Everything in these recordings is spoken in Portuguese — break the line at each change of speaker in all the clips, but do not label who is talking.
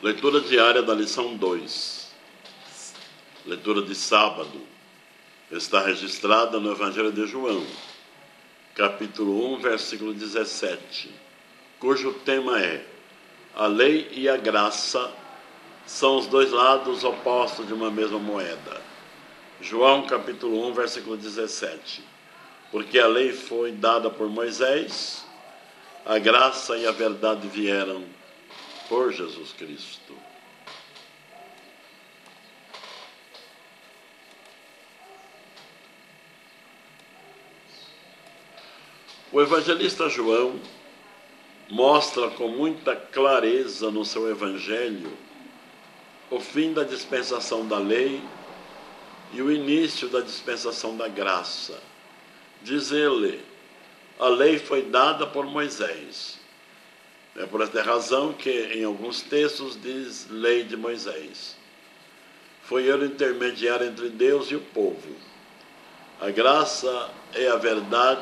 Leitura diária da lição 2. Leitura de sábado. Está registrada no Evangelho de João, capítulo 1, versículo 17, cujo tema é: a lei e a graça são os dois lados opostos de uma mesma moeda. João, capítulo 1, versículo 17. Porque a lei foi dada por Moisés, a graça e a verdade vieram por Jesus Cristo. O evangelista João mostra com muita clareza no seu evangelho o fim da dispensação da lei e o início da dispensação da graça. Diz ele: a lei foi dada por Moisés. É por esta razão que em alguns textos diz lei de Moisés. Foi ele o intermediário entre Deus e o povo. A graça é a verdade,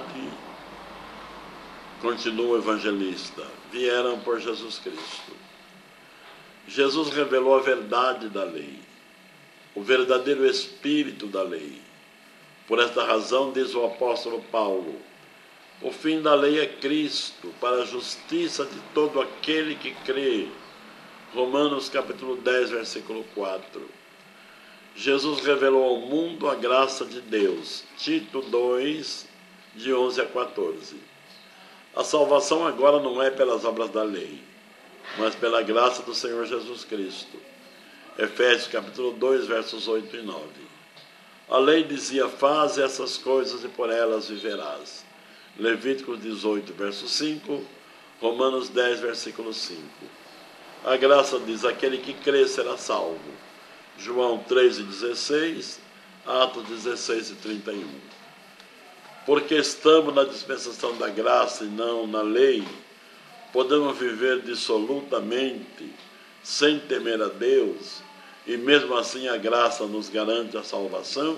continua o evangelista, vieram por Jesus Cristo. Jesus revelou a verdade da lei, o verdadeiro espírito da lei. Por esta razão, diz o apóstolo Paulo, o fim da lei é Cristo, para a justiça de todo aquele que crê. Romanos capítulo 10, versículo 4. Jesus revelou ao mundo a graça de Deus. Tito 2, de 11 a 14. A salvação agora não é pelas obras da lei, mas pela graça do Senhor Jesus Cristo. Efésios capítulo 2, versos 8 e 9. A lei dizia: faze essas coisas e por elas viverás. Levítico 18, verso 5, Romanos 10, versículo 5. A graça diz: aquele que crê será salvo. João 13, 16, Atos 16 e 31. Porque estamos na dispensação da graça e não na lei, podemos viver dissolutamente, sem temer a Deus, e mesmo assim a graça nos garante a salvação?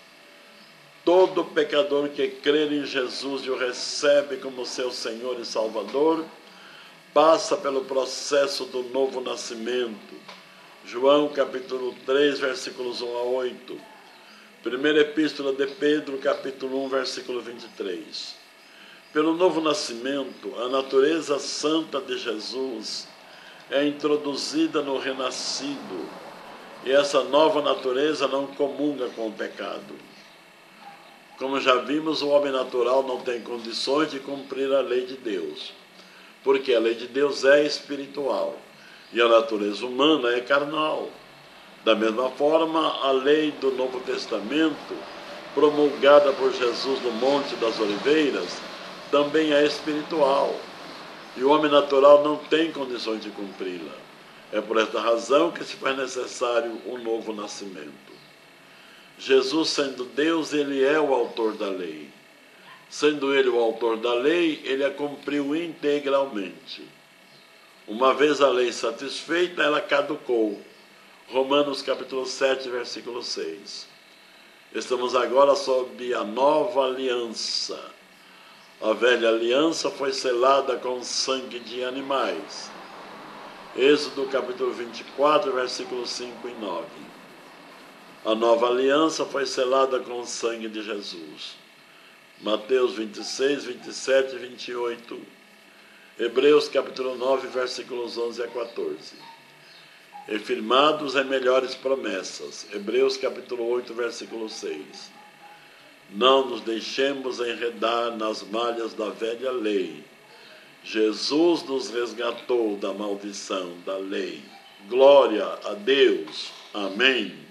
Todo pecador que crer em Jesus e o recebe como seu Senhor e Salvador, passa pelo processo do novo nascimento. João capítulo 3, versículos 1 a 8. Primeira Epístola de Pedro, capítulo 1, versículo 23. Pelo novo nascimento, a natureza santa de Jesus é introduzida no renascido, e essa nova natureza não comunga com o pecado. Como já vimos, o homem natural não tem condições de cumprir a lei de Deus, porque a lei de Deus é espiritual e a natureza humana é carnal. Da mesma forma, a lei do Novo Testamento, promulgada por Jesus no Monte das Oliveiras, também é espiritual, e o homem natural não tem condições de cumpri-la. É por esta razão que se faz necessário um novo nascimento. Jesus, sendo Deus, ele é o autor da lei. Sendo ele o autor da lei, ele a cumpriu integralmente. Uma vez a lei satisfeita, ela caducou. Romanos capítulo 7, versículo 6. Estamos agora sob a nova aliança. A velha aliança foi selada com sangue de animais. Êxodo capítulo 24, versículos 5 e 9. A nova aliança foi selada com o sangue de Jesus. Mateus 26, 27 e 28. Hebreus capítulo 9, versículos 11 a 14. E firmados em melhores promessas. Hebreus capítulo 8, versículo 6. Não nos deixemos enredar nas malhas da velha lei. Jesus nos resgatou da maldição da lei. Glória a Deus. Amém.